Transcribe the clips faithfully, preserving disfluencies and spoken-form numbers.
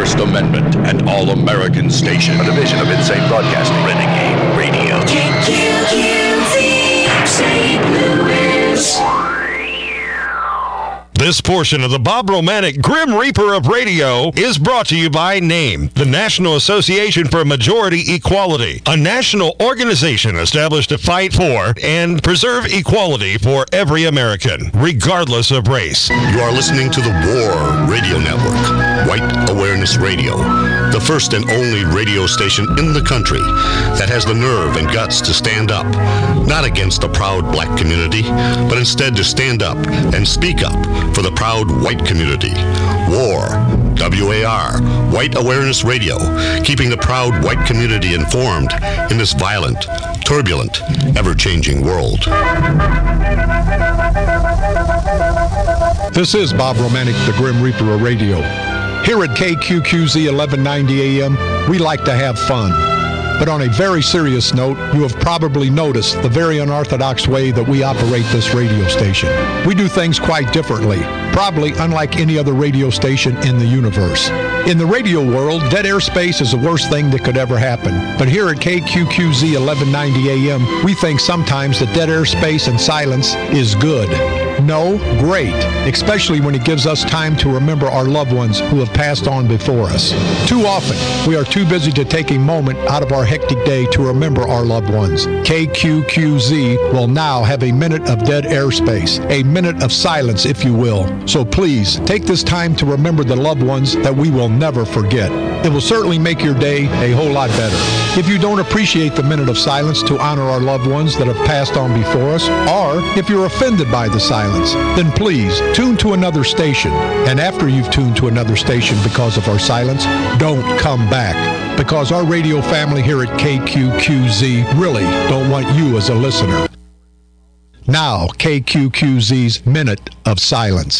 First Amendment and All-American Station. A division of Insane Broadcasting. Renegade Radio. K Q Q Z, Saint Louis. This portion of the Bob Romanek Grim Reaper of Radio is brought to you by NAME, the National Association for Majority Equality, a national organization established to fight for and preserve equality for every American, regardless of race. You are listening to the WAR Radio Network, White Awareness Radio, the first and only radio station in the country that has the nerve and guts to stand up, not against the proud black community, but instead to stand up and speak up for the proud white community. WAR, W A R, White Awareness Radio, keeping the proud white community informed in this violent, turbulent, ever-changing world. This is Bob Romanek, the Grim Reaper of Radio. Here at K Q Q Z eleven ninety A M, we like to have fun. But on a very serious note, you have probably noticed the very unorthodox way that we operate this radio station. We do things quite differently, probably unlike any other radio station in the universe. In the radio world, dead airspace is the worst thing that could ever happen. But here at K Q Q Z eleven ninety A M, we think sometimes that dead airspace and silence is good. No, great, especially when it gives us time to remember our loved ones who have passed on before us. Too often, we are too busy to take a moment out of our hectic day to remember our loved ones. K Q Q Z will now have a minute of dead airspace, a minute of silence, if you will. So please, take this time to remember the loved ones that we will never forget. It will certainly make your day a whole lot better. If you don't appreciate the minute of silence to honor our loved ones that have passed on before us, or if you're offended by the silence, then please tune to another station. And after you've tuned to another station because of our silence, don't come back. Because our radio family here at K Q Q Z really don't want you as a listener. Now, K Q Q Z's Minute of Silence.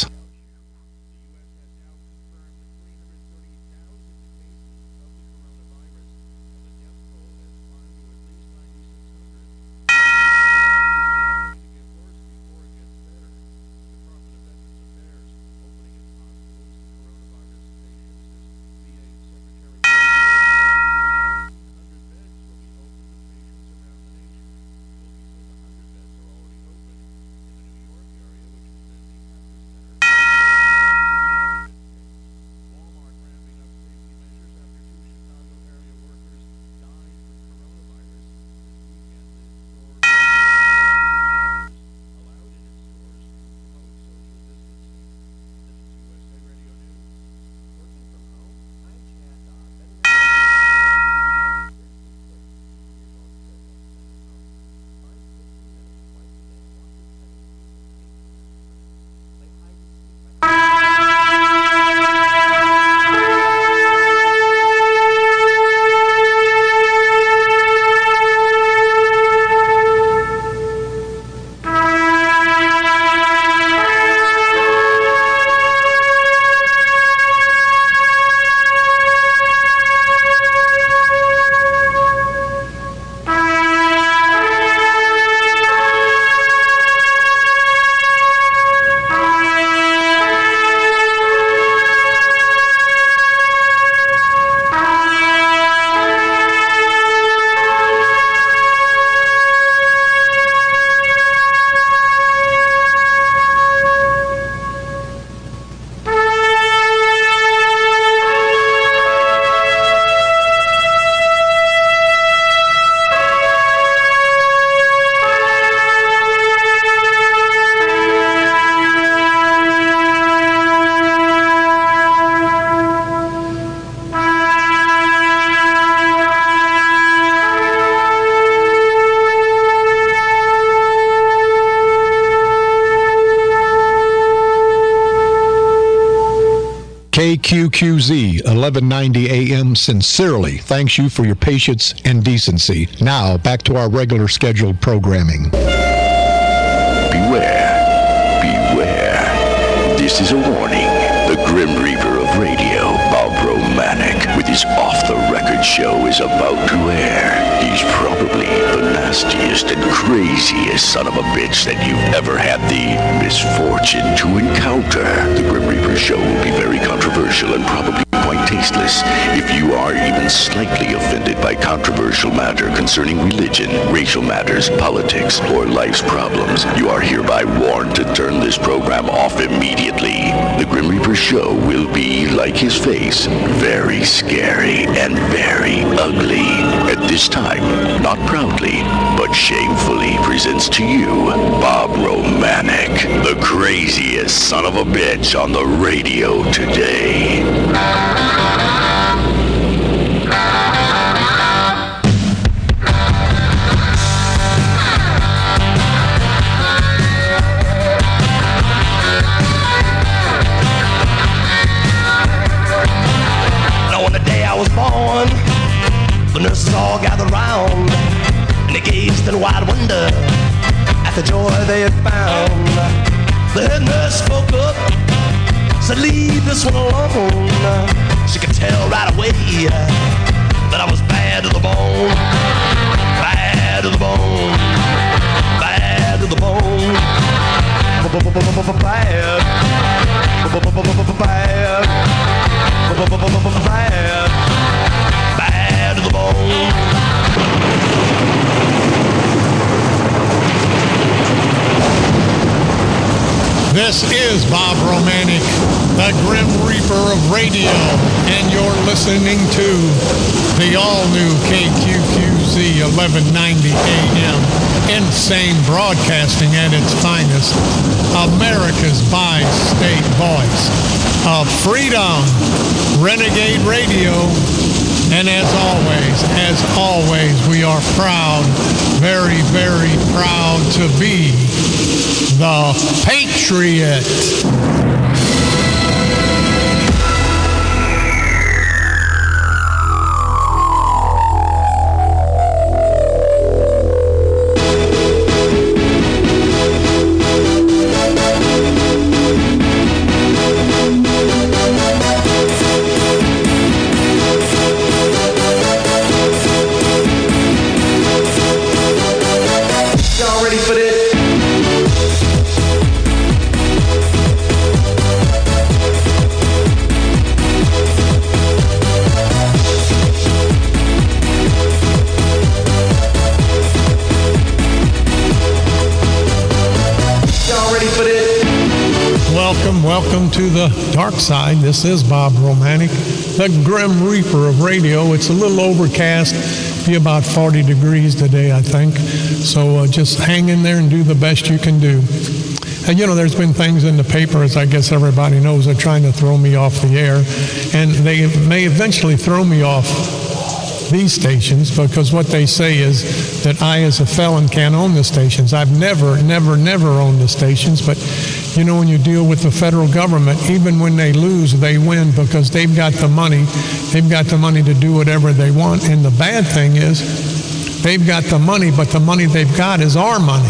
K Q Q Z eleven ninety A M sincerely thanks you for your patience and decency. Now, back to our regular scheduled programming. Beware, beware. This is a warning. The Grim Reaper of Radio, Bob Romanek, with his off-the-record show is about to air. He's probably the nastiest and craziest son of a bitch that you've ever had the misfortune to encounter. The Grim Reaper show will be very controversial and probably quite tasty. tasteless. If you are even slightly offended by controversial matter concerning religion, racial matters, politics, or life's problems, you are hereby warned to turn this program off immediately. The Grim Reaper Show will be, like his face, very scary and very ugly. At this time, not proudly, but shamefully presents to you Bob Romanek, the craziest son of a bitch on the radio today. Now on the day I was born, the nurses all gathered round, and they gazed in wide wonder at the joy they had found. The head nurse spoke up, said, leave this one alone. She could tell right away that I was bad to the bone, bad to the bone, bad to the bone, bad, bad, bad, bad to the bone. This is Bob Romanek, the Grim Reaper of radio, and you're listening to the all-new K Q Q Z eleven ninety A M, insane broadcasting at its finest, America's bi-state voice of freedom, Renegade Radio, and as always, as always, we are proud, very, very proud to be the Patriot. Y'all ready for this? Welcome, welcome to the dark side. This is Bob Romanek, the Grim Reaper of radio. It's a little overcast, be about forty degrees today, I think. So uh, just hang in there and do the best you can do. And you know, there's been things in the paper, as I guess everybody knows, they're trying to throw me off the air. And they may eventually throw me off these stations, because what they say is that I, as a felon, can't own the stations. I've never, never, never owned the stations, but you know, when you deal with the federal government, even when they lose, they win, because they've got the money. They've got the money to do whatever they want. And the bad thing is, they've got the money, but the money they've got is our money.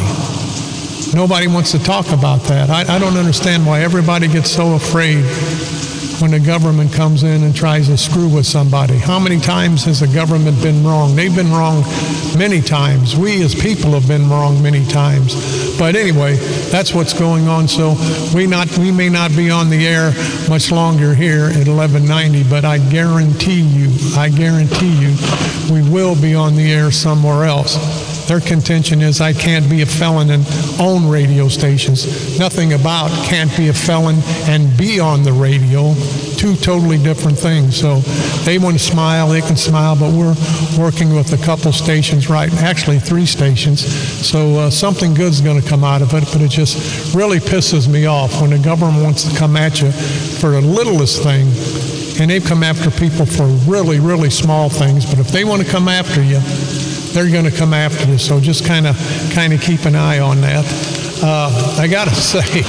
Nobody wants to talk about that. I, I don't understand why everybody gets so afraid when the government comes in and tries to screw with somebody. How many times has the government been wrong? They've been wrong many times. We as people have been wrong many times. But anyway, that's what's going on. So we not we may not be on the air much longer here at eleven ninety, but I guarantee you, I guarantee you, we will be on the air somewhere else. Their contention is I can't be a felon and own radio stations. Nothing about can't be a felon and be on the radio. Two totally different things. So they want to smile, they can smile, but we're working with a couple stations, right? Actually, three stations. So uh, something good's going to come out of it, but it just really pisses me off when the government wants to come at you for the littlest thing, and they come after people for really, really small things. But if they want to come after you, they're going to come after you. So just kind of kind of keep an eye on that. Uh, I got to say,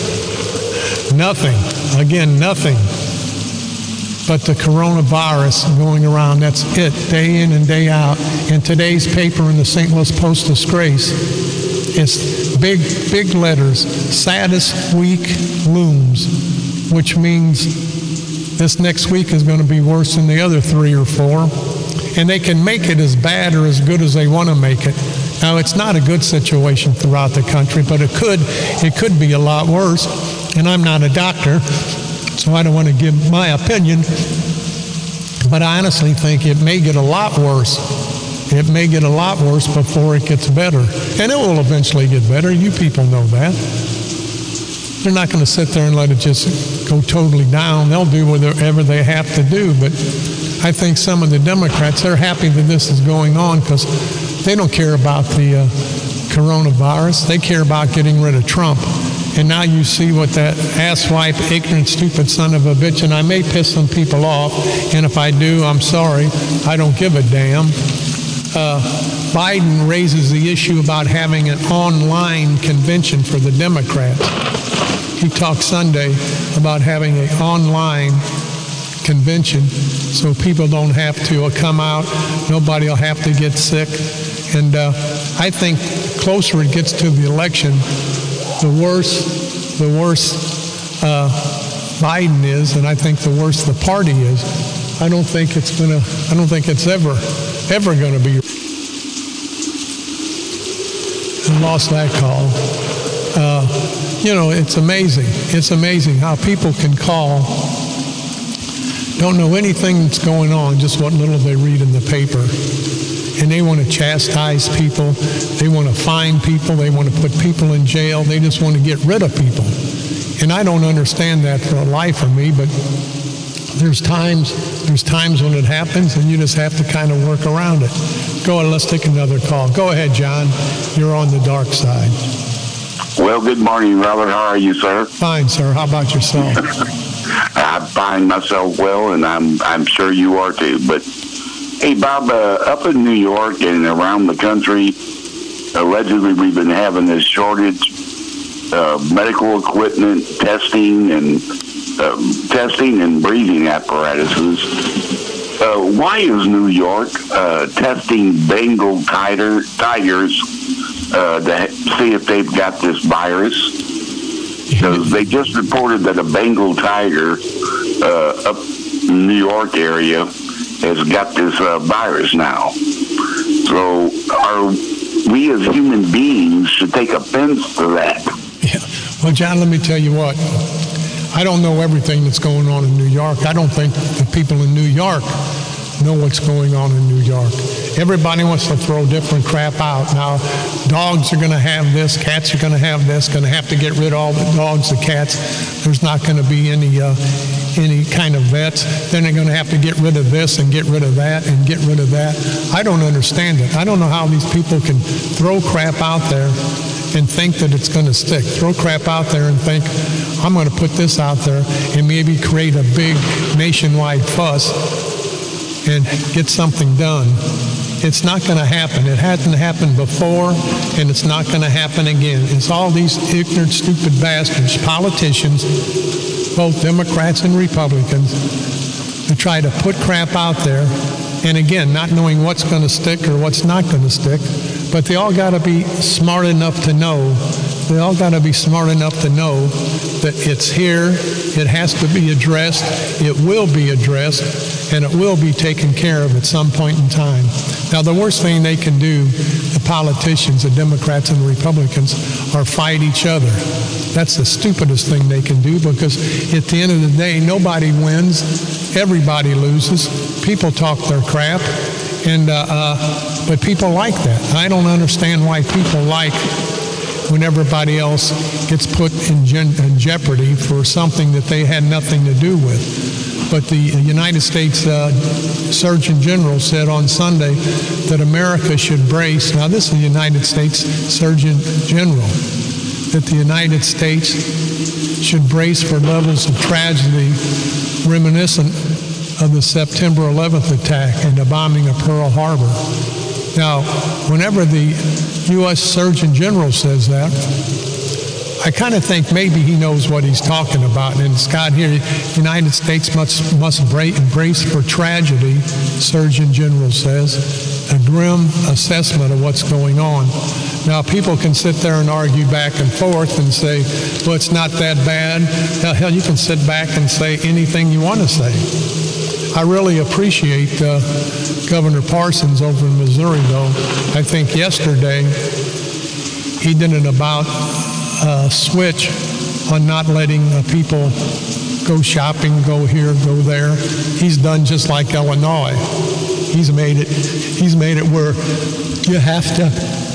nothing, again, nothing but the coronavirus going around. That's it, day in and day out. In today's paper in the Saint Louis Post-Disgrace, it's big, big letters, saddest week looms, which means this next week is going to be worse than the other three or four. And they can make it as bad or as good as they want to make it. Now, it's not a good situation throughout the country, but it could, it could be a lot worse. And I'm not a doctor, so I don't want to give my opinion. But I honestly think it may get a lot worse. It may get a lot worse before it gets better. And it will eventually get better. You people know that. They're not going to sit there and let it just go totally down. They'll do whatever they have to do. But I think some of the Democrats, they're happy that this is going on because they don't care about the uh, coronavirus. They care about getting rid of Trump. And now you see what that asswipe, ignorant, stupid son of a bitch, and I may piss some people off, and if I do, I'm sorry. I don't give a damn. Uh, Biden raises the issue about having an online convention for the Democrats. He talked Sunday about having an online convention so people don't have to come out, nobody will have to get sick. And uh, I think the closer it gets to the election, the worse, the worse uh, Biden is, and I think the worse the party is. I don't think it's gonna. I don't think it's ever, ever gonna be. I lost that call. Uh, you know, it's amazing. It's amazing how people can call, don't know anything that's going on, just what little they read in the paper. And they want to chastise people. They want to fine people. They want to put people in jail. They just want to get rid of people. And I don't understand that for the life of me, but there's times, there's times when it happens, and you just have to kind of work around it. Go ahead, let's take another call. Go ahead, John. You're on the dark side. Well, good morning, Robert. How are you, sir? Fine, sir. How about yourself? I find myself well, and I'm I'm sure you are too. But hey, Bob, uh, up in New York and around the country, allegedly we've been having this shortage of medical equipment, testing, and uh, testing and breathing apparatuses. Uh, why is New York uh, testing Bengal tiger, tigers uh, to see if they've got this virus? Because they just reported that a Bengal tiger uh, up in the New York area has got this uh, virus now. So are we as human beings should take offense to that? Yeah. Well, John, let me tell you what. I don't know everything that's going on in New York. I don't think the people in New York know what's going on in New York. Everybody wants to throw different crap out. Now, dogs are going to have this, cats are going to have this, going to have to get rid of all the dogs, the cats. There's not going to be any uh, any kind of vets. Then they're going to have to get rid of this and get rid of that and get rid of that. I don't understand it. I don't know how these people can throw crap out there and think that it's going to stick. Throw crap out there and think, I'm going to put this out there and maybe create a big nationwide fuss and get something done. It's not going to happen. It hasn't happened before, and it's not going to happen again. It's all these ignorant, stupid bastards, politicians, both Democrats and Republicans, who try to put crap out there, and again, not knowing what's going to stick or what's not going to stick, but they all got to be smart enough to know, they all got to be smart enough to know that it's here, it has to be addressed, it will be addressed, and it will be taken care of at some point in time. Now, the worst thing they can do, the politicians, the Democrats and the Republicans, are fight each other. That's the stupidest thing they can do, because at the end of the day, nobody wins, everybody loses. People talk their crap, and uh, uh, but people like that. I don't understand why people like when everybody else gets put in, gen- in jeopardy for something that they had nothing to do with. But the United States uh, Surgeon General said on Sunday that America should brace, now this is the United States Surgeon General, that the United States should brace for levels of tragedy reminiscent of the September eleventh attack and the bombing of Pearl Harbor. Now, whenever the U S Surgeon General says that, I kind of think maybe he knows what he's talking about. And Scott here, the United States must, must brace for tragedy, Surgeon General says, a grim assessment of what's going on. Now, people can sit there and argue back and forth and say, well, it's not that bad. Hell, hell you can sit back and say anything you want to say. I really appreciate uh, Governor Parsons over in Missouri, though. I think yesterday he did an about uh, switch on not letting uh, people go shopping, go here, go there. He's done just like Illinois. He's made it, he's made it where you have to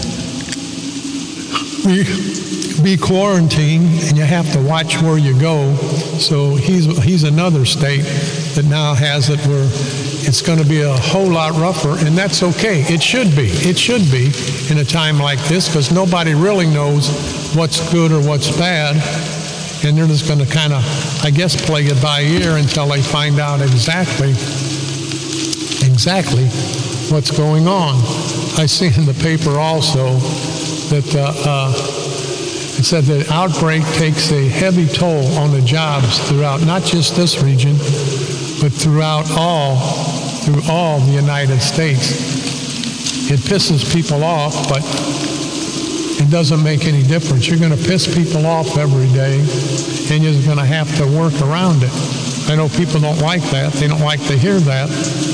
be, be quarantined and you have to watch where you go. So he's, he's another state that now has it where it's going to be a whole lot rougher, and that's okay. It should be. It should be in a time like this, because nobody really knows what's good or what's bad, and they're just going to kind of, I guess, play it by ear until they find out exactly, exactly what's going on. I see in the paper also that uh, uh, it said the outbreak takes a heavy toll on the jobs throughout not just this region, but throughout all, through all the United States. It pisses people off, but it doesn't make any difference. You're going to piss people off every day, and you're going to have to work around it. I know people don't like that. They don't like to hear that.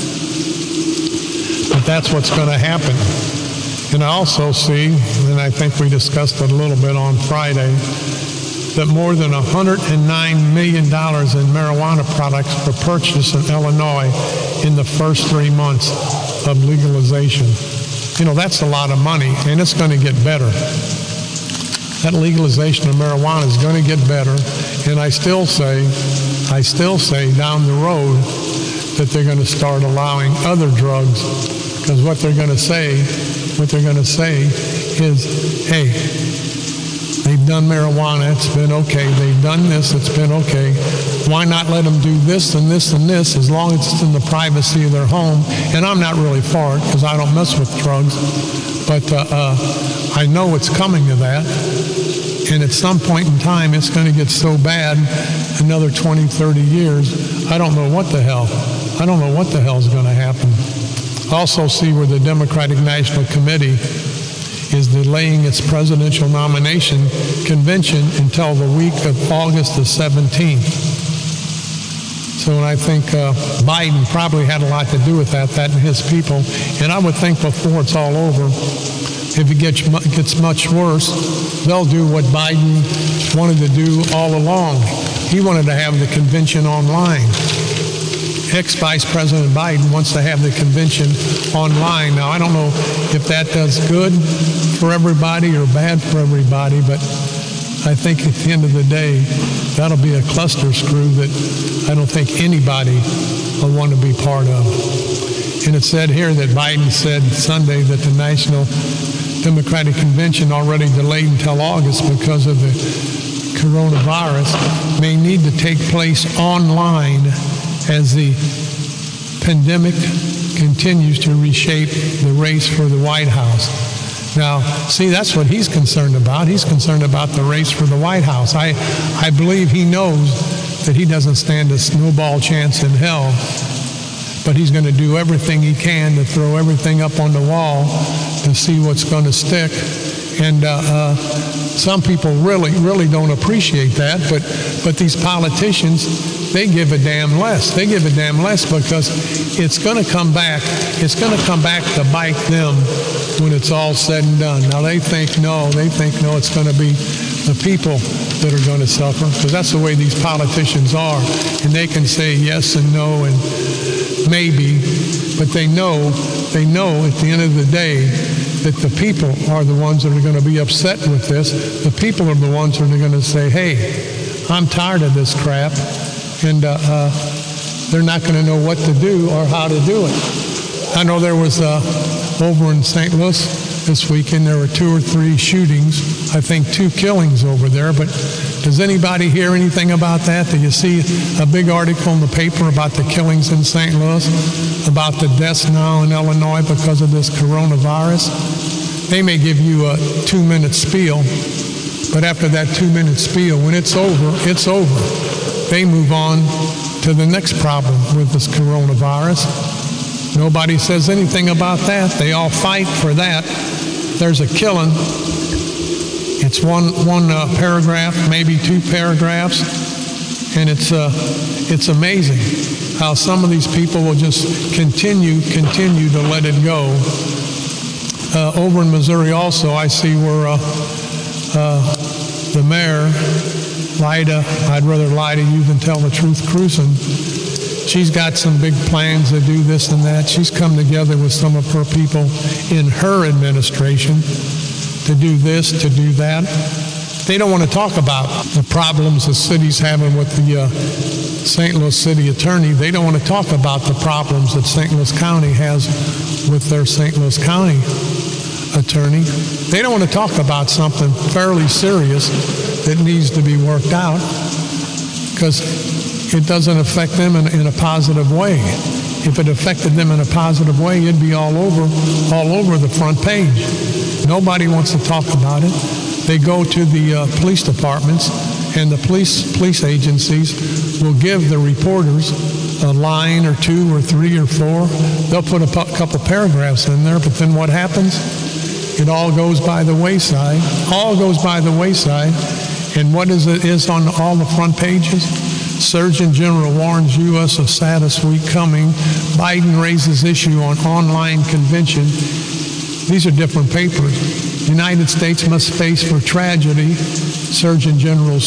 But that's what's going to happen. And I also see, and I think we discussed it a little bit on Friday, that more than one hundred nine million dollars in marijuana products were purchased in Illinois in the first three months of legalization. You know, that's a lot of money, and it's going to get better. That legalization of marijuana is going to get better, and I still say, I still say down the road that they're going to start allowing other drugs, because what they're going to say, what they're going to say is, hey, they've done marijuana, it's been okay. They've done this, it's been okay. Why not let them do this and this and this as long as it's in the privacy of their home? And I'm not really for it because I don't mess with drugs. But uh, uh, I know it's coming to that. And at some point in time, it's going to get so bad, another twenty, thirty years, I don't know what the hell. I don't know what the hell is going to happen. Also see where the Democratic National Committee is delaying its presidential nomination convention until the week of August the seventeenth. So I think uh, Biden probably had a lot to do with that, that and his people. And I would think before it's all over, if it gets, gets much worse, they'll do what Biden wanted to do all along. He wanted to have the convention online. Ex-Vice President Biden wants to have the convention online. Now, I don't know if that does good for everybody or bad for everybody, but I think at the end of the day, that'll be a cluster screw that I don't think anybody will want to be part of. And it said here that Biden said Sunday that the National Democratic Convention, already delayed until August because of the coronavirus, may need to take place online as the pandemic continues to reshape the race for the White House. Now, see, that's what he's concerned about. He's concerned about the race for the White House. I, I believe he knows that he doesn't stand a snowball chance in hell, but he's going to do everything he can to throw everything up on the wall to see what's going to stick. And uh, uh, some people really, really don't appreciate that, but, but these politicians, they give a damn less. They give a damn less because it's going to come back. It's going to come back to bite them when it's all said and done. Now, they think no. They think no, it's going to be the people that are going to suffer, because that's the way these politicians are. And they can say yes and no and maybe, but they know, they know at the end of the day that the people are the ones that are going to be upset with this. The people are the ones that are going to say, hey, I'm tired of this crap. And uh, uh, they're not going to know what to do or how to do it. I know there was uh, over in Saint Louis this weekend, there were two or three shootings, I think two killings over there, but does anybody hear anything about that? Did you see a big article in the paper about the killings in Saint Louis, about the deaths now in Illinois because of this coronavirus? They may give you a two-minute spiel, but after that two-minute spiel, when it's over, it's over. They move on to the next problem with this coronavirus. Nobody says anything about that. They all fight for that. There's a killing. It's one one uh, paragraph, maybe two paragraphs, and it's uh, it's amazing how some of these people will just continue, continue to let it go. Uh, over in Missouri also, I see where uh, uh, the mayor Lyda, I'd rather lie to you than tell the truth, Cruzen. She's got some big plans to do this and that. She's come together with some of her people in her administration to do this, to do that. They don't want to talk about the problems the city's having with the uh, Saint Louis City Attorney. They don't want to talk about the problems that Saint Louis County has with their Saint Louis County Attorney. They don't want to talk about something fairly serious that needs to be worked out because it doesn't affect them in, in a positive way. If it affected them in a positive way, it'd be all over, all over the front page. Nobody wants to talk about it. They go to the uh, police departments, and the police police agencies will give the reporters a line or two or three or four. They'll put a pu- couple paragraphs in there, but then what happens? It all goes by the wayside. All goes by the wayside. And what is it is on all the front pages? Surgeon General warns U S of saddest week coming. Biden raises issue on online convention. These are different papers. United States must face for tragedy, Surgeon General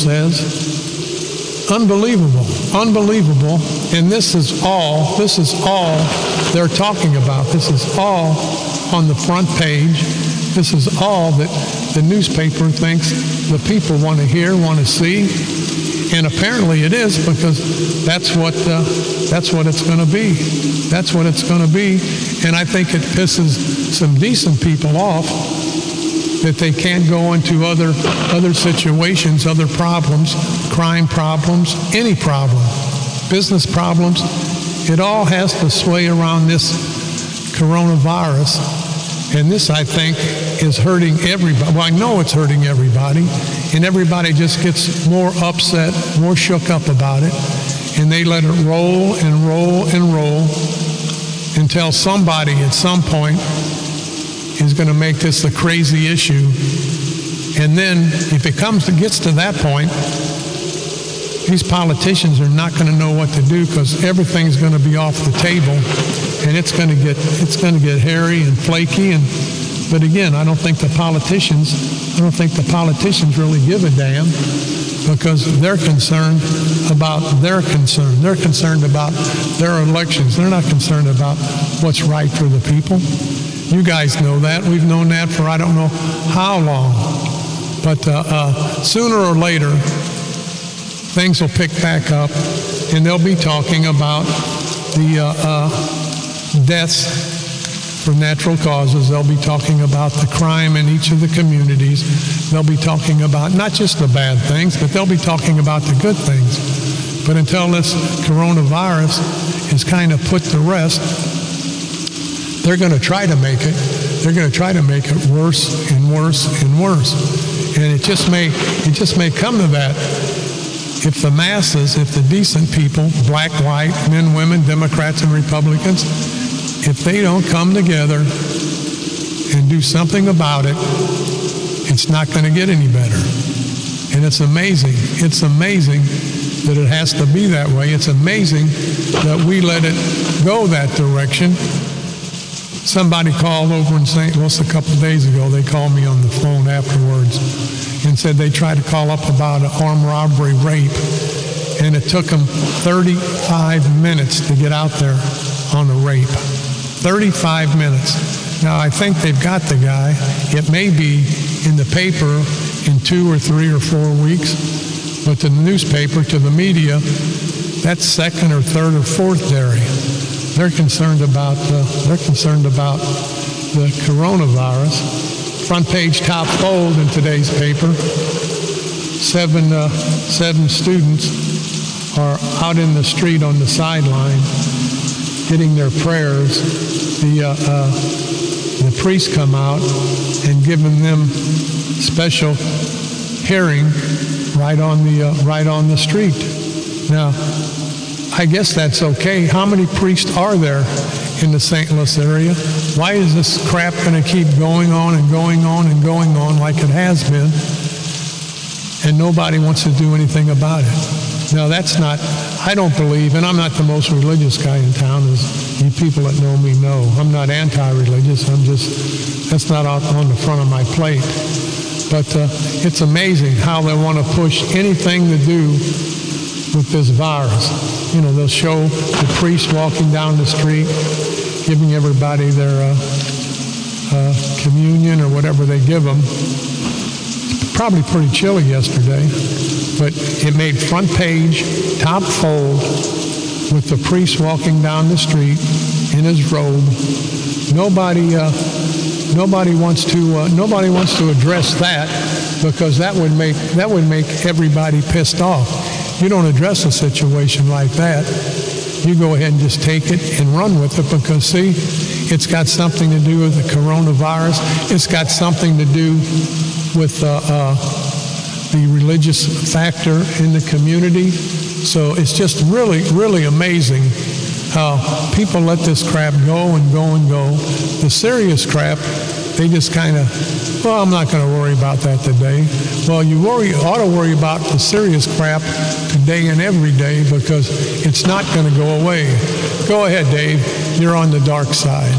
says. Unbelievable, unbelievable. And this is all, this is all they're talking about. This is all on the front page. This is all that the newspaper thinks the people want to hear, want to see. And apparently it is, because that's what uh, that's what it's going to be. That's what it's going to be. And I think it pisses some decent people off that they can't go into other other situations, other problems, crime problems, any problem, business problems. It all has to sway around this coronavirus. And this, I think, is hurting everybody. Well, I know it's hurting everybody. And everybody just gets more upset, more shook up about it. And they let it roll and roll and roll until somebody at some point is going to make this a crazy issue. And then if it comes to gets to that point, these politicians are not going to know what to do, because everything's going to be off the table, and it's going to get it's going to get hairy and flaky. And but again, I don't think the politicians I don't think the politicians really give a damn, because they're concerned about their concern. They're concerned about their elections. They're not concerned about what's right for the people. You guys know that. We've known that for I don't know how long. But uh, uh, sooner or later, things will pick back up, and they'll be talking about the uh, uh, deaths for natural causes. They'll be talking about the crime in each of the communities. They'll be talking about not just the bad things, but they'll be talking about the good things. But until this coronavirus is kind of put to rest, they're going to try to make it. They're going to try to make it worse and worse and worse. And it just may, it just may come to that. If the masses, if the decent people, black, white, men, women, Democrats, and Republicans, if they don't come together and do something about it, it's not going to get any better. And it's amazing. It's amazing that it has to be that way. It's amazing that we let it go that direction. Somebody called over in Saint Louis a couple of days ago. They called me on the phone afterwards and said they tried to call up about an armed robbery rape, and it took them thirty-five minutes to get out there on a rape. thirty-five minutes. Now, I think they've got the guy. It may be in the paper in two or three or four weeks, but to the newspaper, to the media, that's second or third or fourth dairy. They're concerned about uh, they're concerned about the coronavirus. Front page top fold in today's paper. Seven uh, seven students are out in the street on the sideline getting their prayers. The uh, uh, the priests come out and giving them special hearing right on the uh, right on the street. Now, I guess that's okay. How many priests are there in the Saint Louis area? Why is this crap going to keep going on and going on and going on like it has been, and nobody wants to do anything about it? Now, that's not, I don't believe, and I'm not the most religious guy in town, as you people that know me know. I'm not anti-religious. I'm just, that's not on the front of my plate. But uh, it's amazing how they want to push anything to do with this virus. You know, they'll show the priest walking down the street, giving everybody their uh, uh, communion or whatever they give them. Probably pretty chilly yesterday, but it made front page, top fold, with the priest walking down the street in his robe. Nobody, uh, nobody wants to, uh, nobody wants to address that, because that would make that would make everybody pissed off. You don't address a situation like that. You go ahead and just take it and run with it, because see, it's got something to do with the coronavirus. It's got something to do with uh, uh, the religious factor in the community. So it's just really, really amazing how people let this crap go and go and go. The serious crap, they just kind of, well, I'm not going to worry about that today. Well, you worry, ought to worry about the serious crap today and every day, because it's not going to go away. Go ahead, Dave. You're on the dark side.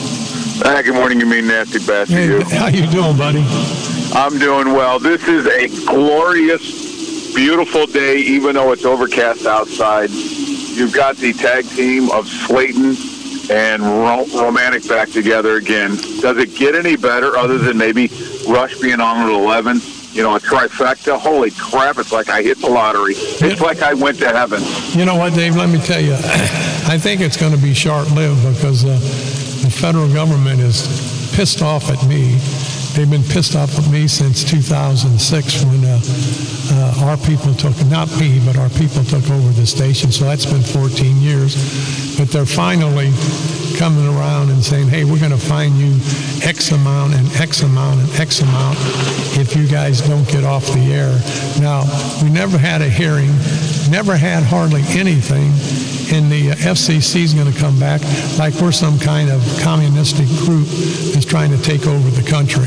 Hi, good morning, you mean nasty bastard. Hey, you. How you doing, buddy? I'm doing well. This is a glorious, beautiful day, even though it's overcast outside. You've got the tag team of Slayton and Ro- Romantic back together again. Does it get any better other than maybe Rush being on at eleven? You know, a trifecta? Holy crap, it's like I hit the lottery. It's like I went to heaven. You know what, Dave? Let me tell you, I think it's going to be short-lived, because uh, the federal government is pissed off at me. They've been pissed off at me since two thousand six, when uh, uh, our people took, not me, but our people took over the station. So that's been fourteen years. But they're finally coming around and saying, hey, we're going to fine you X amount and X amount and X amount if you guys don't get off the air. Now, we never had a hearing, never had hardly anything. And the F C C is going to come back like we're some kind of communistic group that's trying to take over the country.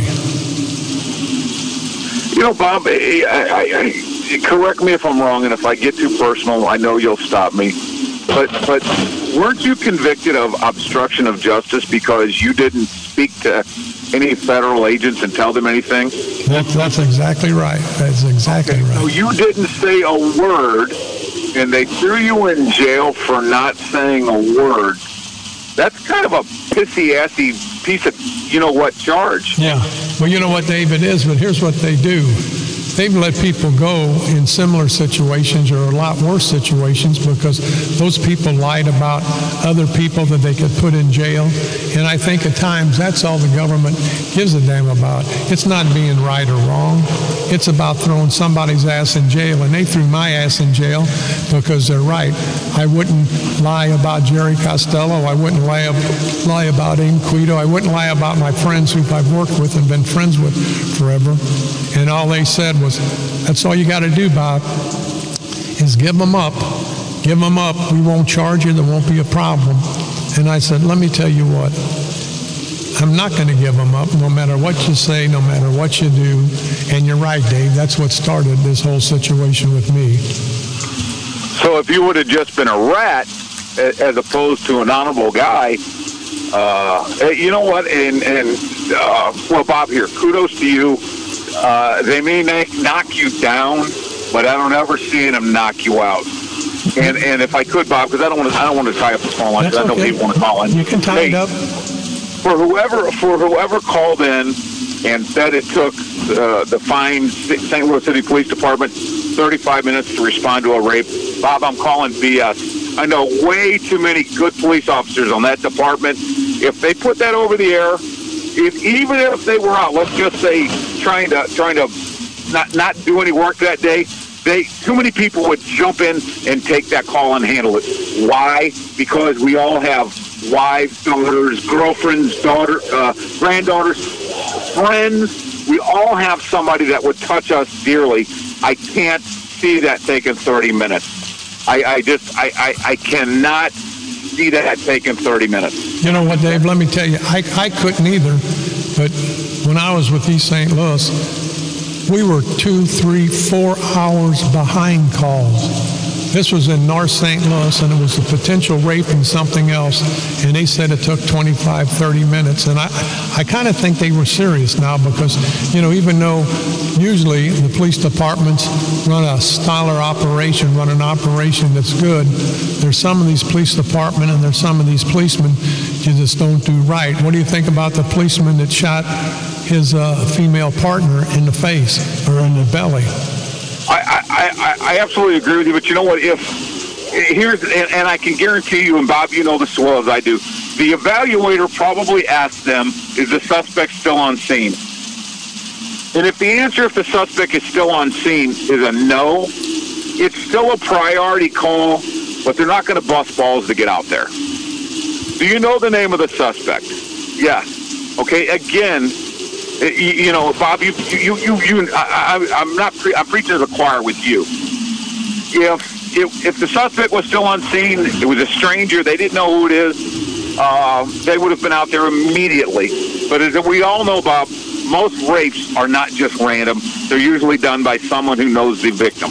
You know, Bob, I, I, I, correct me if I'm wrong, and if I get too personal, I know you'll stop me. But but weren't you convicted of obstruction of justice because you didn't speak to any federal agents and tell them anything? That's, that's exactly right. That's exactly okay, right. So you didn't say a word, and they threw you in jail for not saying a word. That's kind of a pissy-assy piece of, you know what, charge. Yeah. Well, you know what, Dave, it is, but here's what they do. They've let people go in similar situations or a lot worse situations because those people lied about other people that they could put in jail. And I think at times that's all the government gives a damn about. It's not being right or wrong. It's about throwing somebody's ass in jail. And they threw my ass in jail because they're right. I wouldn't lie about Jerry Costello. I wouldn't lie, lie about Aim Quito. I wouldn't lie about my friends who I've worked with and been friends with forever. And all they said was, that's all you got to do, Bob, is give them up. Give them up. We won't charge you. There won't be a problem. And I said, let me tell you what. I'm not going to give them up, no matter what you say, no matter what you do. And you're right, Dave. That's what started this whole situation with me. So if you would have just been a rat as opposed to an honorable guy, uh, you know what? And, and uh, well, Bob, here, kudos to you. Uh, they may knock you down, but I don't ever see them knock you out. And and if I could, Bob, because I don't want to, I don't want to tie up the phone line. Because I know people want to call in. You can tie hey, it up. For whoever for whoever called in and said it took uh, the fine Saint Louis City Police Department thirty-five minutes to respond to a rape, Bob, I'm calling B S. I know way too many good police officers on that department. If they put that over the air. If, even if they were out, let's just say trying to trying to not not do any work that day, they too many people would jump in and take that call and handle it. Why? Because we all have wives, daughters, girlfriends, daughter, uh, granddaughters, friends. We all have somebody that would touch us dearly. I can't see that taking thirty minutes. I, I just I, I, I cannot see that taking thirty minutes. You know what, Dave, let me tell you, I, I couldn't either, but when I was with East Saint Louis, we were two, three, four hours behind calls. This was in North Saint Louis, and it was a potential rape and something else, and they said it took twenty-five, thirty minutes. And I, I kind of think they were serious now because, you know, even though usually the police departments run a stellar operation, run an operation that's good, there's some of these police department and there's some of these policemen you just don't do right. What do you think about the policeman that shot his uh, female partner in the face or in the belly? I, I, I absolutely agree with you, but you know what? If here's and, and I can guarantee you, and Bob, you know this as well as I do, the evaluator probably asked them, "Is the suspect still on scene?" And if the answer, if the suspect is still on scene, is a no, it's still a priority call, but they're not going to bust balls to get out there. Do you know the name of the suspect? Yes. Okay. Again. You, you know, Bob, you, you, you, you I, I, I'm not, pre- I'm preaching to the choir with you. If, if, if the suspect was still on scene, it was a stranger, they didn't know who it is, uh, they would have been out there immediately. But as we all know, Bob, most rapes are not just random. They're usually done by someone who knows the victim.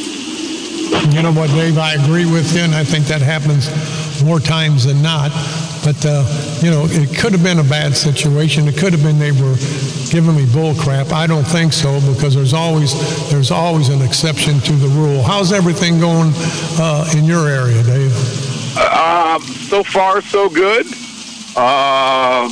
You know what, Dave, I agree with you, and I think that happens more times than not. But, uh, you know, it could have been a bad situation. It could have been they were giving me bull crap. I don't think so, because there's always there's always an exception to the rule. How's everything going uh, in your area, Dave? Uh, so far, so good. Uh,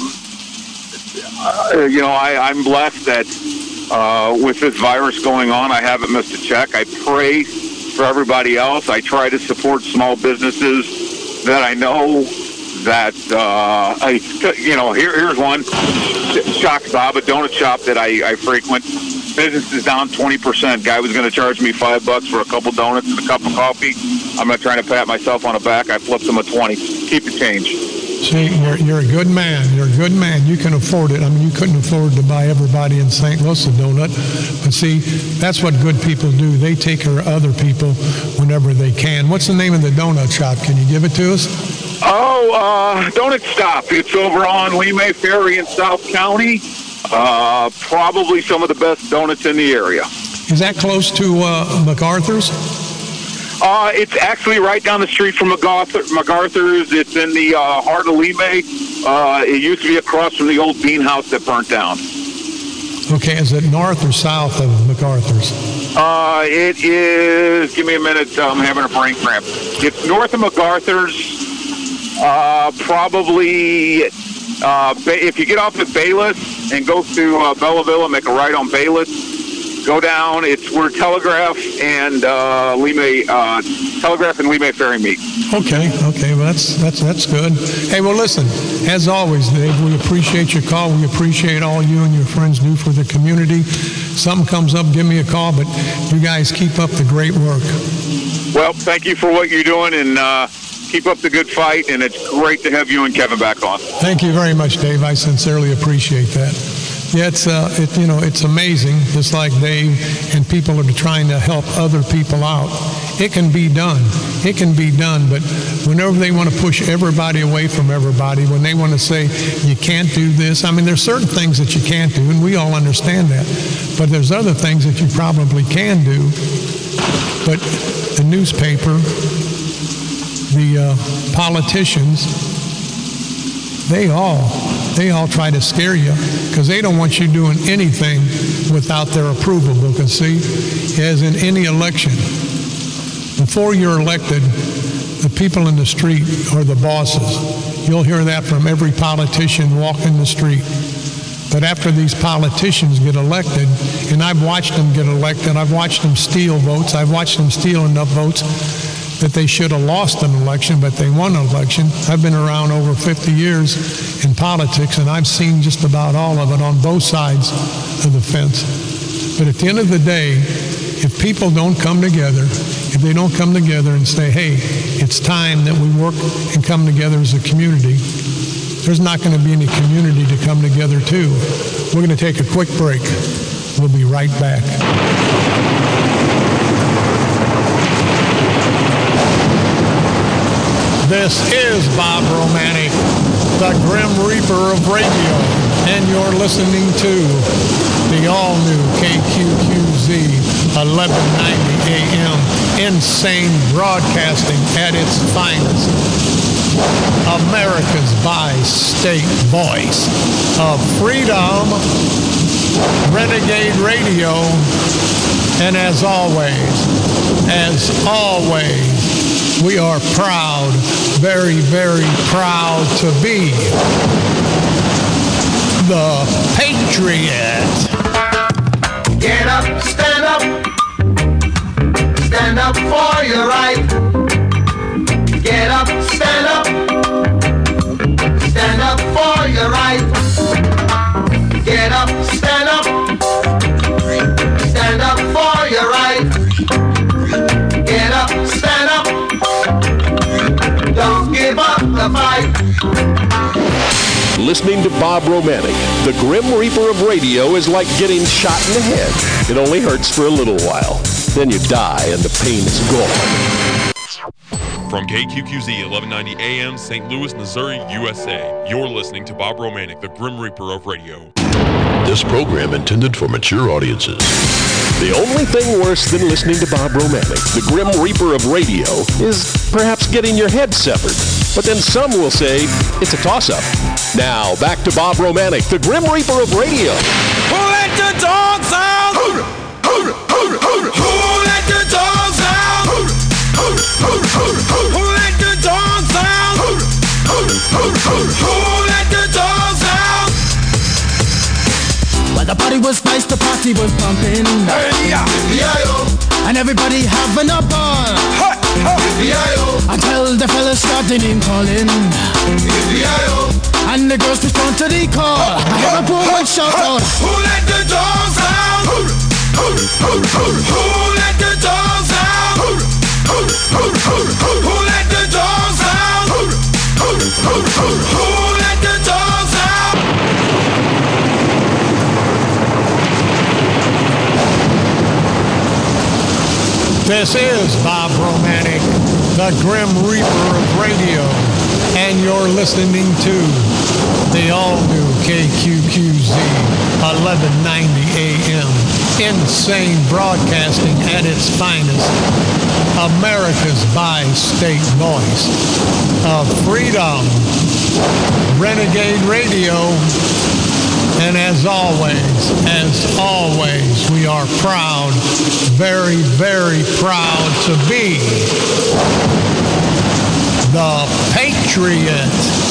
you know, I, I'm blessed that uh, with this virus going on, I haven't missed a check. I pray for everybody else. I try to support small businesses that I know that, uh, I, you know, here, here's one. Shocks Bob, a donut shop that I, I frequent. Business is down twenty percent. Guy was going to charge me five bucks for a couple donuts and a cup of coffee. I'm not trying to pat myself on the back. I flipped him a twenty. Keep the change. See, you're, you're a good man. You're a good man. You can afford it. I mean, you couldn't afford to buy everybody in Saint Louis a donut. But see, that's what good people do. They take care of other people whenever they can. What's the name of the donut shop? Can you give it to us? Oh, uh, Donut Stop. It's over on Lee May Ferry in South County. Uh, probably some of the best donuts in the area. Is that close to uh, MacArthur's? Uh, it's actually right down the street from MacArthur, MacArthur's. It's in the uh, heart of Lee May. Uh, it used to be across from the old bean house that burnt down. Okay, is it north or south of MacArthur's? Uh, it is, give me a minute, I'm having a brain cramp. It's north of MacArthur's. Uh, probably, uh, if you get off at Bayless and go through uh, Belleville and make a right on Bayless, go down. It's where Telegraph and uh, Lee May, uh, Telegraph and Lee May Ferry meet. Okay, okay, well that's that's that's good. Hey, well listen, as always, Dave, we appreciate your call. We appreciate all you and your friends do for the community. Something comes up, give me a call. But you guys keep up the great work. Well, thank you for what you're doing, and uh, keep up the good fight, and it's great to have you and Kevin back on. Thank you very much, Dave. I sincerely appreciate that. Yeah, it's uh, it, you know, it's amazing. Just like Dave and people are trying to help other people out. It can be done. It can be done. But whenever they want to push everybody away from everybody, when they want to say you can't do this, I mean, there's certain things that you can't do, and we all understand that. But there's other things that you probably can do. But the newspaper, the uh, politicians, they all, they all try to scare you because they don't want you doing anything without their approval. Because see, as in any election, before you're elected, the people in the street are the bosses. You'll hear that from every politician walking the street. But after these politicians get elected, and I've watched them get elected, I've watched them steal votes, I've watched them steal enough votes that they should have lost an election, but they won an election. I've been around over fifty years in politics, and I've seen just about all of it on both sides of the fence. But at the end of the day, if people don't come together, if they don't come together and say, hey, it's time that we work and come together as a community, there's not going to be any community to come together to. We're going to take a quick break. We'll be right back. This is Bob Romanek, the Grim Reaper of radio. and you're listening to the all-new K Q Q Z eleven ninety A M, insane broadcasting at its finest. America's bi-state voice of freedom, Renegade Radio, and as always, as always, we are proud, very, very proud to be the Patriot. Get up, stand up, stand up for your right. Get up, stand up, stand up for your right. Get up, stand up, stand up for your right. Get up, stand up, don't give up the fight. Listening to Bob Romanek, the Grim Reaper of radio, is like getting shot in the head. It only hurts for a little while. Then you die and the pain is gone. From K Q Q Z eleven ninety A M, Saint Louis, Missouri, U S A, you're listening to Bob Romanek, the Grim Reaper of radio. This program intended for mature audiences. The only thing worse than listening to Bob Romanek, the Grim Reaper of radio, is perhaps getting your head severed. But then some will say it's a toss-up. Now, back to Bob Romanek, the Grim Reaper of radio. Who let the dogs out? Who let the dogs out? Who let the dogs out? Who let the dogs out? Well, the party was nice, the party was pumping. Hey, yeah. And everybody having a ball. Hey, hey. Until the fellas started name calling. And the girls respond to the call. I hear a poor one shout out. Who let the dogs out? Who let the dogs out? Who let the dogs out? Who let the dogs out? This is Bob Romanek, the Grim Reaper of radio, and you're listening to the all-new K Q Q Z eleven ninety A M, insane broadcasting at its finest, America's bi-state voice of freedom, Renegade Radio, and as always, as always, we are proud, very, very proud to be the Patriot.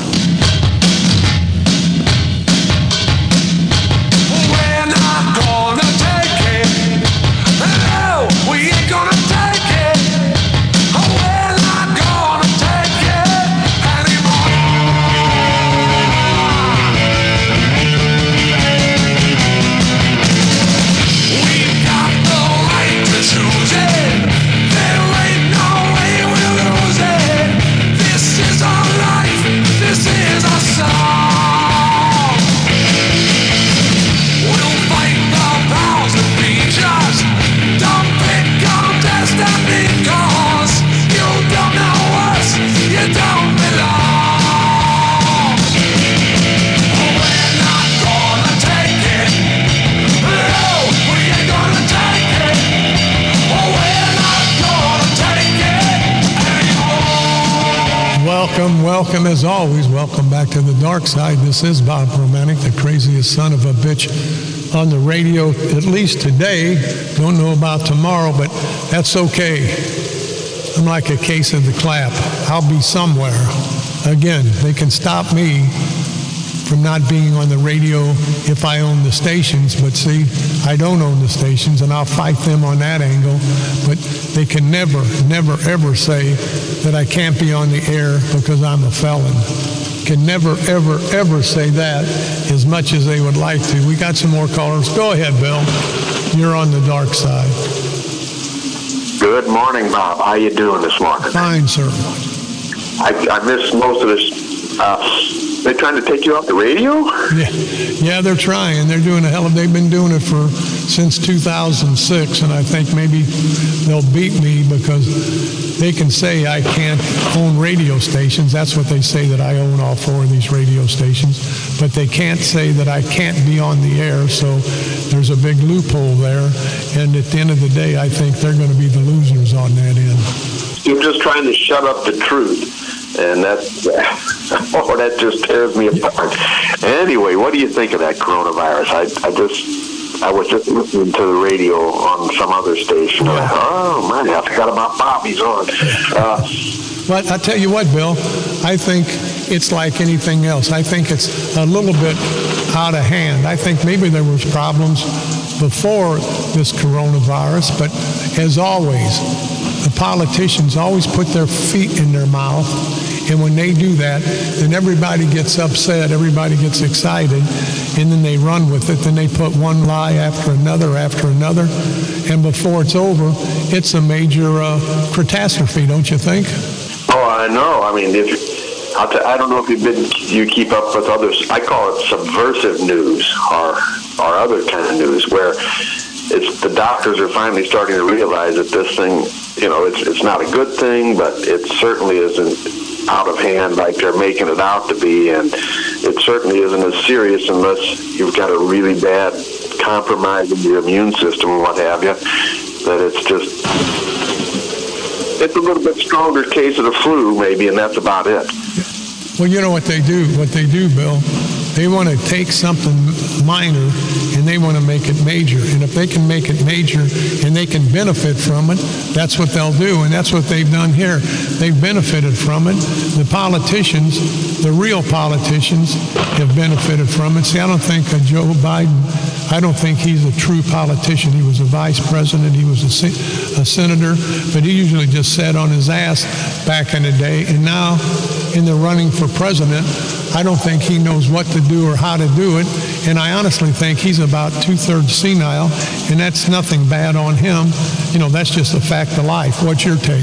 Welcome, welcome as always. Welcome back to the dark side. This is Bob Romanek, the craziest son of a bitch on the radio, at least today. Don't know about tomorrow, but that's okay. I'm like a case of the clap. I'll be somewhere. Again, they can stop me from not being on the radio if I own the stations, but see, I don't own the stations, and I'll fight them on that angle. But they can never, never, ever say that I can't be on the air because I'm a felon. Can never, ever, ever say that as much as they would like to. We got some more callers. Go ahead, Bill. You're on the dark side. Good morning, Bob. How you doing this morning? Fine, sir. I, I missed most of this. Uh, they're trying to take you off the radio? Yeah, yeah, they're trying. They're doing a hell of. They've been doing it for since two thousand six, and I think maybe they'll beat me because they can say I can't own radio stations. That's what they say, that I own all four of these radio stations. But they can't say that I can't be on the air. So there's a big loophole there. And at the end of the day, I think they're going to be the losers on that end. You're just trying to shut up the truth. And that, oh, that just tears me apart. Anyway, what do you think of that coronavirus? I, I just, I was just listening to the radio on some other station. Yeah. Like, oh, man, I forgot about Bobby's on. Uh, but I tell you what, Bill, I think it's like anything else. I think it's a little bit out of hand. I think maybe there was problems before this coronavirus, but as always, the politicians always put their feet in their mouth, and when they do that, then everybody gets upset, everybody gets excited, and then they run with it. Then they put one lie after another after another, and before it's over, it's a major uh, catastrophe, don't you think? Oh, I know. I mean, if I'll t- I don't know if you've been you keep up with others. I call it subversive news, or or other kind of news, where it's the doctors are finally starting to realize that this thing, you know, it's it's not a good thing, but it certainly isn't out of hand like they're making it out to be, and it certainly isn't as serious unless you've got a really bad compromise in your immune system and what have you, that it's just, it's a little bit stronger case of the flu maybe, and that's about it. Well, you know what they do, what they do, Bill? They want to take something minor and they want to make it major. And if they can make it major and they can benefit from it, that's what they'll do. And that's what they've done here. They've benefited from it. The politicians, the real politicians, have benefited from it. See, I don't think uh, Joe Biden, I don't think he's a true politician. He was a vice president. He was a, se- a senator. But he usually just sat on his ass back in the day. And now, in the running for president, I don't think he knows what to do or how to do it. And I honestly think he's about two-thirds senile, and that's nothing bad on him. You know, that's just a fact of life. What's your take?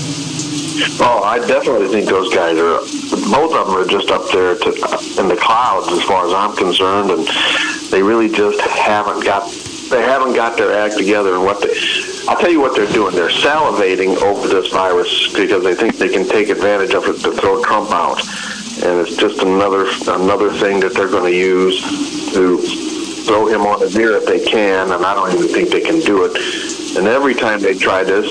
Oh, I definitely think those guys are, both of them are just up there to, in the clouds as far as I'm concerned, and they really just haven't got, they haven't got their act together. And what they, I'll tell you what they're doing. They're salivating over this virus because they think they can take advantage of it to throw Trump out. And it's just another another thing that they're going to use to throw him on his ear if they can, and I don't even think they can do it. And every time they try this,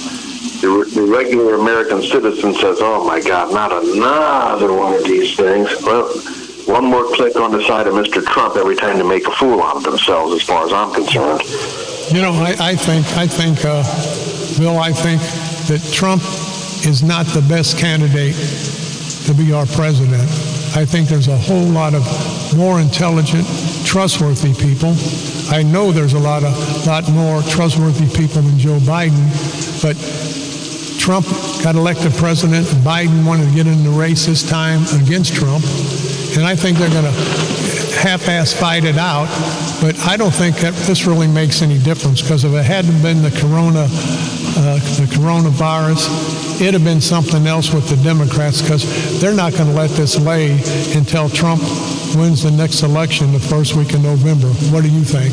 the, the regular American citizen says, oh, my God, not another one of these things. Well, one more click on the side of Mister Trump every time they make a fool out of themselves, as far as I'm concerned. You know, I, I think, I think, uh, Bill, I think that Trump is not the best candidate to be our president. I think there's a whole lot of more intelligent, trustworthy people. I know there's a lot of lot more trustworthy people than Joe Biden, but Trump got elected president, and Biden wanted to get in the race this time against Trump, and I think they're going to half-ass fight it out, but I don't think that this really makes any difference, because if it hadn't been the corona, uh, the coronavirus, it'd have been something else with the Democrats, because they're not going to let this lay until Trump wins the next election the first week of November. What do you think?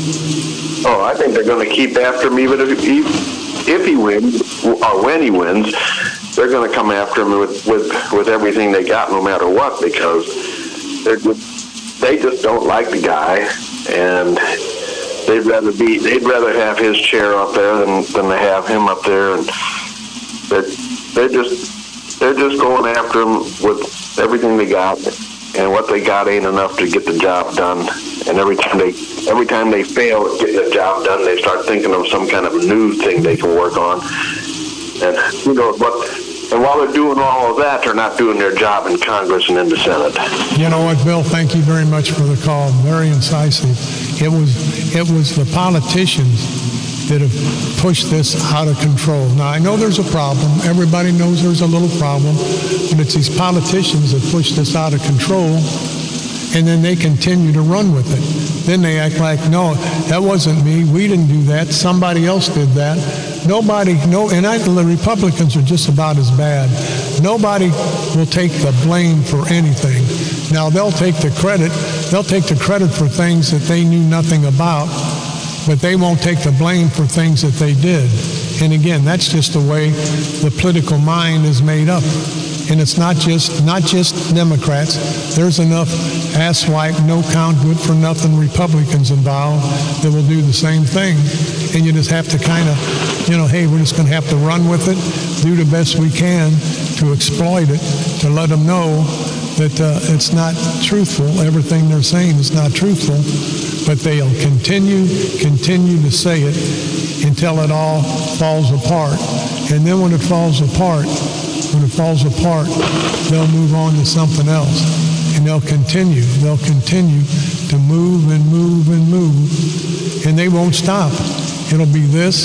Oh, I think they're going to keep after him even if he, if he wins, or when he wins. They're going to come after him with, with, with everything they got, no matter what, because they're just, they just don't like the guy, and they'd rather be they'd rather have his chair up there than than to have him up there, and they're they're just they're just going after him with everything they got, and what they got ain't enough to get the job done. And every time they every time they fail at getting the job done, they start thinking of some kind of new thing they can work on. And you know, but and while they're doing all of that, they're not doing their job in Congress and in the Senate. You know what, Bill? Thank you very much for the call. Very incisive. It was it was the politicians that have pushed this out of control. Now, I know there's a problem. Everybody knows there's a little problem. But it's these politicians that push this out of control, and then they continue to run with it. then they act like, no, that wasn't me. We didn't do that. Somebody else did that. Nobody, no, and I, the Republicans are just about as bad. Nobody will take the blame for anything. Now, they'll take the credit. They'll take the credit for things that they knew nothing about, but they won't take the blame for things that they did. And again, that's just the way the political mind is made up. And it's not just not just Democrats. There's enough asswipe, no count, good for nothing Republicans involved that will do the same thing. And you just have to kind of, you know, hey, we're just going to have to run with it, do the best we can to exploit it, to let them know that uh, it's not truthful. Everything they're saying is not truthful, but they'll continue, continue to say it until it all falls apart. And then when it falls apart, when it falls apart, they'll move on to something else. And they'll continue, they'll continue to move and move and move. And they won't stop. It'll be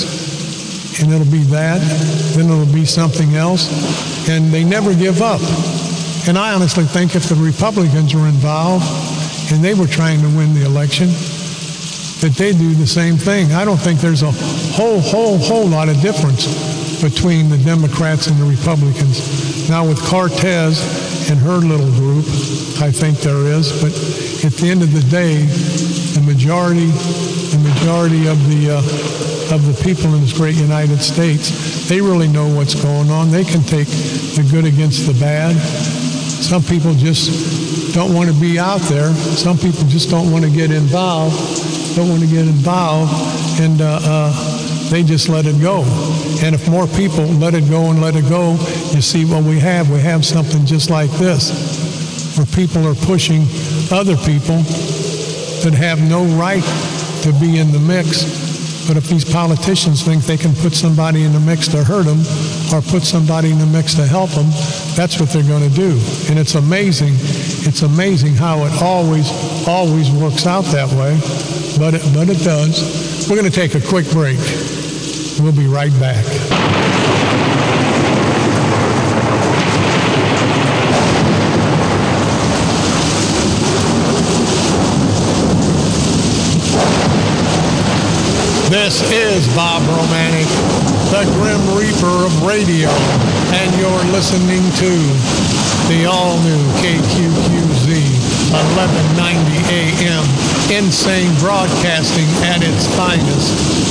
this, and it'll be that, then it'll be something else. And they never give up. And I honestly think if the Republicans were involved and they were trying to win the election, that they'd do the same thing. I don't think there's a whole, whole, whole lot of difference between the Democrats and the Republicans. Now with Cortez and her little group, I think there is, but at the end of the day, the majority, the majority of the uh, of the people in this great United States, they really know what's going on. They can take the good against the bad. Some people just don't want to be out there. Some people just don't want to get involved, don't want to get involved, and uh, uh, they just let it go. And if more people let it go and let it go, you see what we have. We have something just like this, where people are pushing other people that have no right to be in the mix. But if these politicians think they can put somebody in the mix to hurt them or put somebody in the mix to help them, that's what they're going to do. And it's amazing, it's amazing how it always, always works out that way. But it, but it does. We're going to take a quick break. We'll be right back. This is Bob Romanek, the Grim Reaper of radio, and you're listening to the all-new K Q Q Z eleven ninety A M, insane broadcasting at its finest.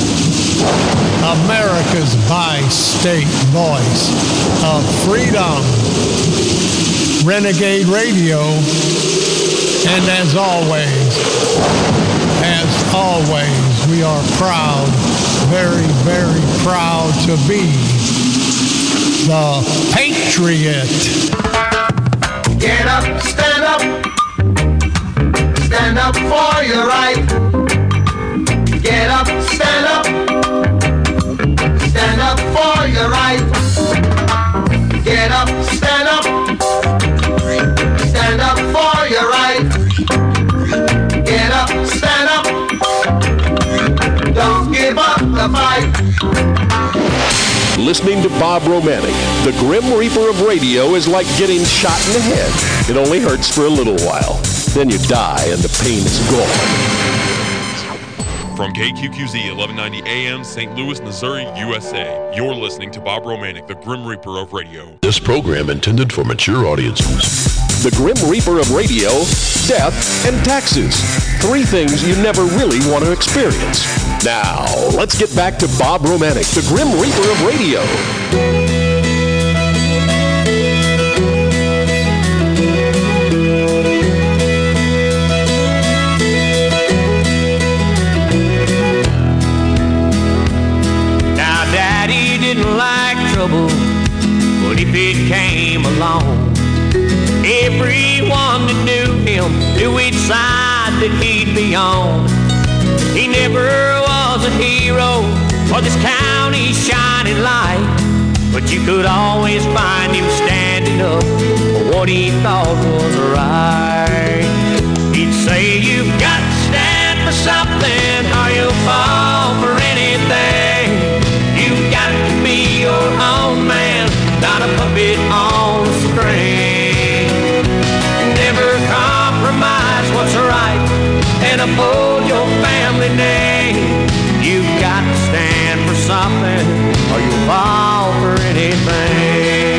America's bi-state voice of freedom. Renegade Radio. And as always, as always, we are proud, very, very proud to be the Patriot. Get up, stand up, stand up for your right. Get up, stand up, stand up for your right. Get up, stand up, stand up for your right. Get up, stand up, don't give up the fight. Listening to Bob Romanek, the Grim Reaper of radio, is like getting shot in the head. It only hurts for a little while. Then you die and the pain is gone. From K Q Q Z eleven ninety A M, Saint Louis, Missouri, U S A, you're listening to Bob Romanek, the Grim Reaper of radio. This program intended for mature audiences. The Grim Reaper of radio, death, and taxes. Three things you never really want to experience. Now, let's get back to Bob Romanek, the Grim Reaper of radio. Now, Daddy didn't like trouble, but if it came along, everyone that knew him knew which side that he'd be on. He never was a hero or this county's shining light, but you could always find him standing up for what he thought was right. He'd say, you've got to stand for something or you'll fall for anything. You've got to be your own man, not a puppet on a string. Never compromise what's right and uphold your nothing, or you'll fall for anything.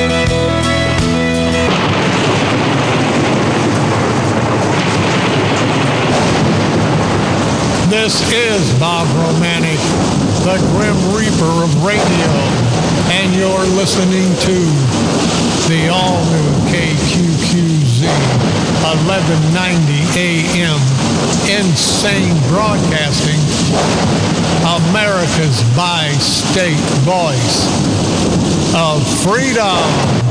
This is Bob Romanek, the Grim Reaper of radio, and you're listening to the all-new K Q Q Z eleven ninety A M Insane Broadcasting, America's bi-state voice of freedom.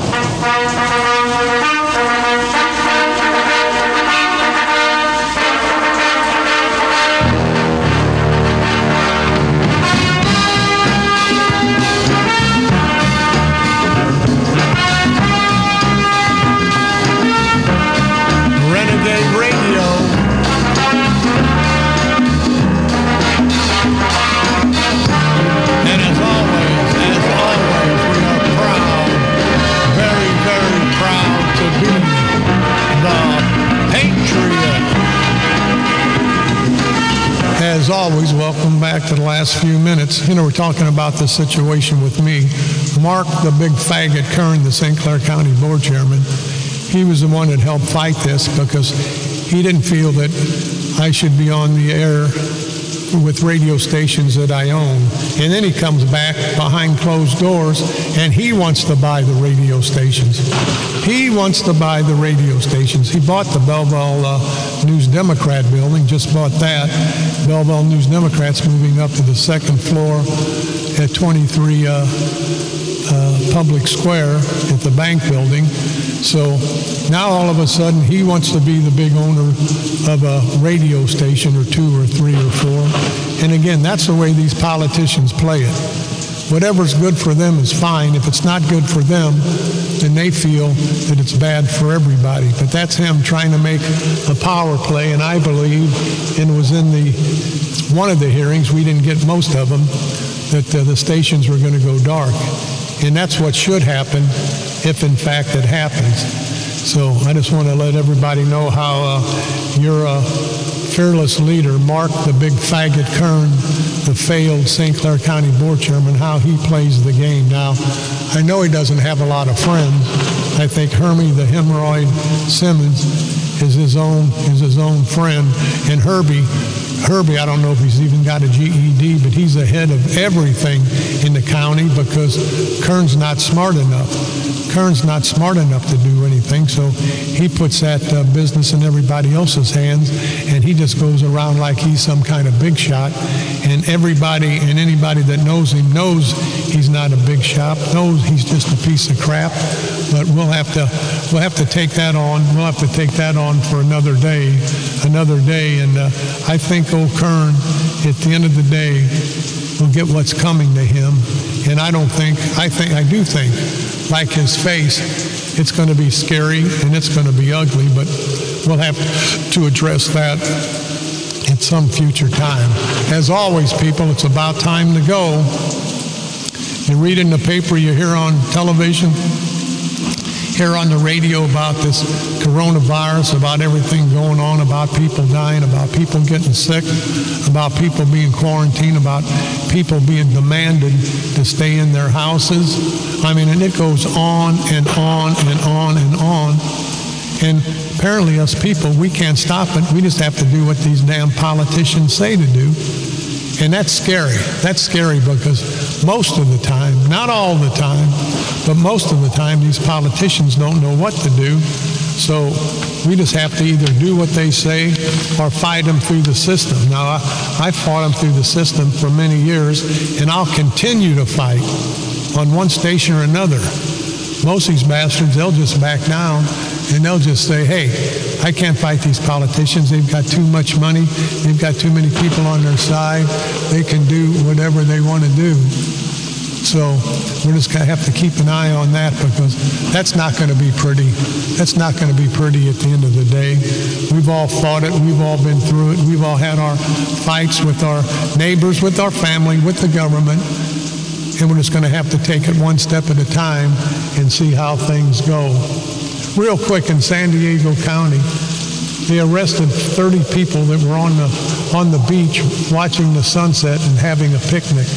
As always, welcome back to the last few minutes. You know, we're talking about the situation with me. Mark, the big faggot Kern, the Saint Clair County Board Chairman, he was the one that helped fight this because he didn't feel that I should be on the air with radio stations that I own. And then he comes back behind closed doors and he wants to buy the radio stations. He wants to buy the radio stations. He bought the Belleville uh, News Democrat building, just bought that. Belleville News Democrats moving up to the second floor at twenty-three uh, uh, Public Square at the bank building. So now all of a sudden he wants to be the big owner of a radio station or two or three or four. And again, that's the way these politicians play it. Whatever's good for them is fine. If it's not good for them, then they feel that it's bad for everybody. But that's him trying to make a power play, and I believe, and it was in the one of the hearings, we didn't get most of them, that uh, the stations were going to go dark. And that's what should happen if in fact it happens. So I just want to let everybody know how uh, you're a fearless leader, Mark, the big faggot Kern, the failed Saint Clair County Board Chairman, how he plays the game. Now, I know he doesn't have a lot of friends. I think Hermie the Hemorrhoid Simmons is his own is his own friend, and Herbie. Herbie, I don't know if he's even got a G E D, but he's ahead of everything in the county because Kern's not smart enough. Kern's not smart enough to do anything, so he puts that uh, business in everybody else's hands, and he just goes around like he's some kind of big shot, and everybody and anybody that knows him knows he's not a big shot, knows he's just a piece of crap, but we'll have to we'll have to take that on. We'll have to take that on for another day, another day, and uh, I think old Kern, at the end of the day, will get what's coming to him, and I don't think, I think, I do think, like his face, it's going to be scary and it's going to be ugly, but we'll have to address that at some future time. As always, people, it's about time to go. You read in the paper, you hear on television, hear on the radio about this coronavirus, about everything going on, about people dying, about people getting sick, about people being quarantined, about people being demanded to stay in their houses. I mean, and it goes on and on and on and on. And apparently us people, we can't stop it. We just have to do what these damn politicians say to do. And that's scary. That's scary because most of the time, not all the time, but most of the time, these politicians don't know what to do. So we just have to either do what they say or fight them through the system. Now, I, I fought them through the system for many years, and I'll continue to fight on one station or another. Most of these bastards, they'll just back down, and they'll just say, hey, I can't fight these politicians. They've got too much money. They've got too many people on their side. They can do whatever they want to do. So we're just going to have to keep an eye on that because that's not going to be pretty. That's not going to be pretty at the end of the day. We've all fought it. We've all been through it. We've all had our fights with our neighbors, with our family, with the government. And we're just going to have to take it one step at a time and see how things go. Real quick, in San Diego County, they arrested thirty people that were on the on the beach watching the sunset and having a picnic.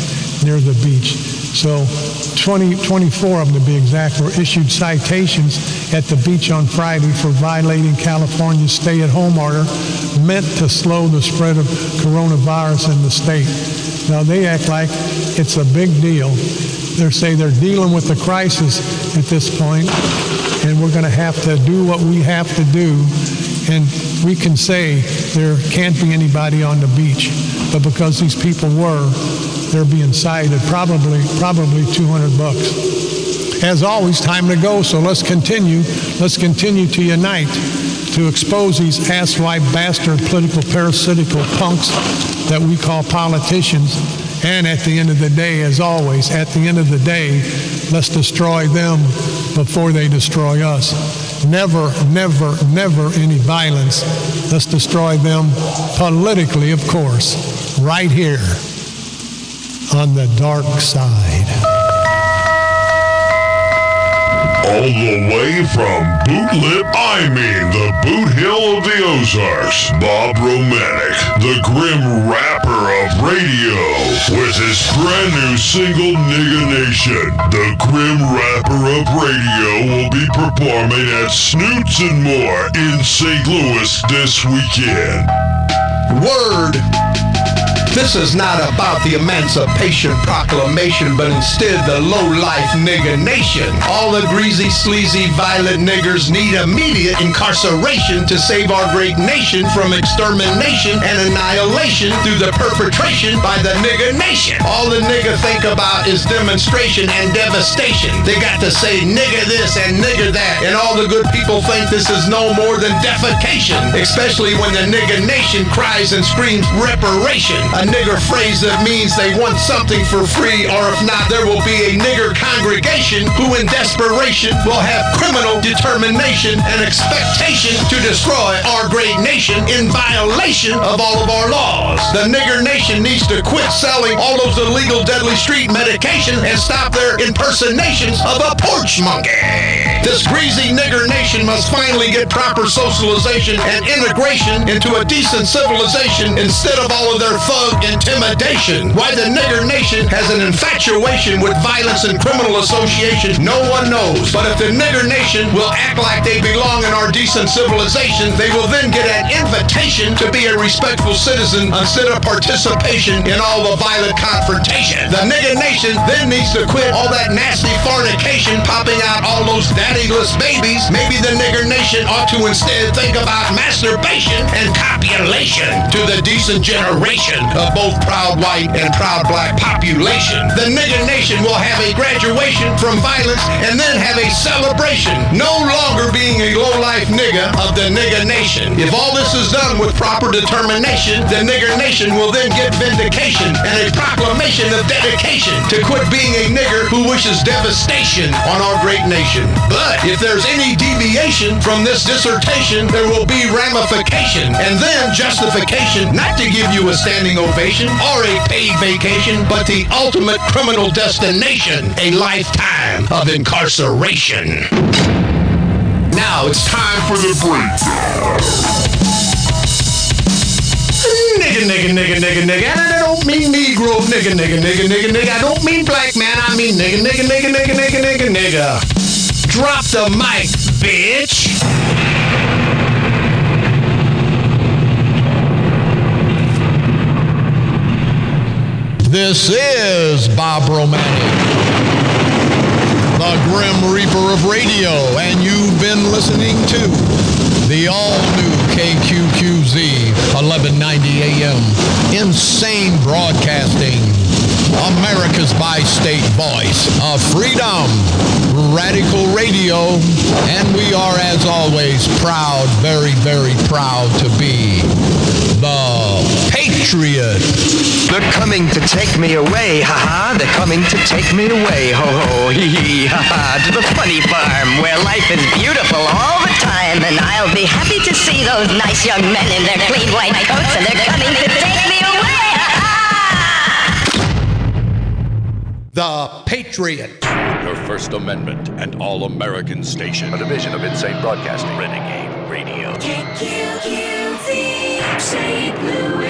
near the beach. So twenty, twenty-four of them, to be exact, were issued citations at the beach on Friday for violating California's stay-at-home order meant to slow the spread of coronavirus in the state. Now, they act like it's a big deal. They say they're dealing with the crisis at this point, and we're going to have to do what we have to do. And we can say there can't be anybody on the beach, but because these people were, they're being cited, probably probably two hundred bucks. As always, time to go, so let's continue. Let's continue to unite, to expose these asswipe bastard political parasitical punks that we call politicians. And at the end of the day, as always, at the end of the day, let's destroy them before they destroy us. Never, never, never any violence. Let's destroy them politically, of course, right here on the dark side. All the way from Bootlip, I mean the Boot Hill of the Ozarks, Bob Romanek, the grim rapper of radio, with his brand new single, Nigga Nation. The grim rapper of radio will be performing at Snoots and More in Saint Louis this weekend. Word! This is not about the Emancipation Proclamation, but instead the low-life nigga nation. All the greasy, sleazy, violent niggers need immediate incarceration to save our great nation from extermination and annihilation through the perpetration by the nigga nation. All the nigga think about is demonstration and devastation. They got to say nigga this and nigga that, and all the good people think this is no more than defecation, especially when the nigga nation cries and screams reparation. A nigger phrase that means they want something for free, or if not, there will be a nigger congregation who in desperation will have criminal determination and expectation to destroy our great nation in violation of all of our laws. The nigger nation needs to quit selling all those illegal deadly street medication and stop their impersonations of a porch monkey. This greasy nigger nation must finally get proper socialization and integration into a decent civilization instead of all of their thug intimidation. Why the nigger nation has an infatuation with violence and criminal association, no one knows. But if the nigger nation will act like they belong in our decent civilization, they will then get an invitation to be a respectful citizen instead of participation in all the violent confrontation. The nigger nation then needs to quit all that nasty fornication, popping out all those daddyless babies. Maybe the nigger nation ought to instead think about masturbation and copulation to the decent generation of both proud white and proud black population. The nigger nation will have a graduation from violence and then have a celebration, no longer being a low-life nigga of the nigger nation. If all this is done with proper determination, the nigger nation will then get vindication and a proclamation of dedication to quit being a nigger who wishes devastation on our great nation. But if there's any deviation from this dissertation, there will be ramification and then justification not to give you a standing ovation or a paid vacation, but the ultimate criminal destination, a lifetime of incarceration. Now it's time for the breakdown. Nigga, nigga, nigga, nigga, nigga, and I don't mean Negro, nigga, nigga, nigga, nigga, nigga, I don't mean black man, I mean nigga, nigga, nigga, nigga, nigga, nigga, nigga. Drop the mic, bitch. This is Bob Romanek, the Grim Reaper of radio, and you've been listening to the all-new K Q Q Z eleven ninety A M. Insane broadcasting, America's bi-state voice of freedom, Radical Radio, and we are, as always, proud, very, very proud to be the Patriot. They're coming to take me away, ha-ha. They're coming to take me away, ho-ho, hee-hee, ha-ha. To the funny farm where life is beautiful all the time. And I'll be happy to see those nice young men in their clean white coats. And they're coming to take me away, ha-ha. The Patriot. Your First Amendment and All-American Station. A division of Insane Broadcasting. Renegade Radio. K Q Q Z, Saint Louis.